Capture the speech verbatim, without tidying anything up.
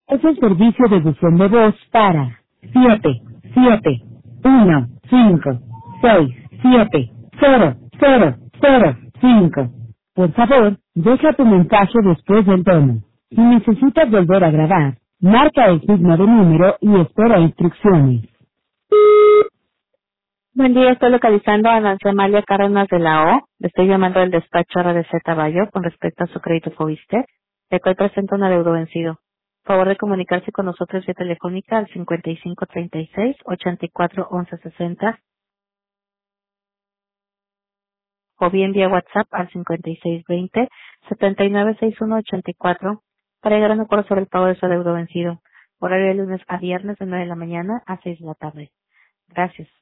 Es el servicio de buzón de voz para siete siete uno cinco seis siete cero cero cero cinco. Por favor, deja tu mensaje después del tono. Si necesitas volver a grabar, marca el signo de número y espera instrucciones. Buen día, estoy localizando a Nancy Amalia Cárdenas de la O. Le estoy llamando del despacho R D Z Bayo con respecto a su crédito Fobiste, de cual presenta un adeudo vencido. Favor de comunicarse con nosotros vía telefónica al cincuenta y cinco treinta y seis, ochenta y cuatro once sesenta o bien vía WhatsApp al cincuenta y seis veinte, setenta y nueve sesenta y uno ochenta y cuatro para llegar a un acuerdo sobre el pago de su adeudo vencido. Horario de lunes a viernes de nueve de la mañana a seis de la tarde. Gracias.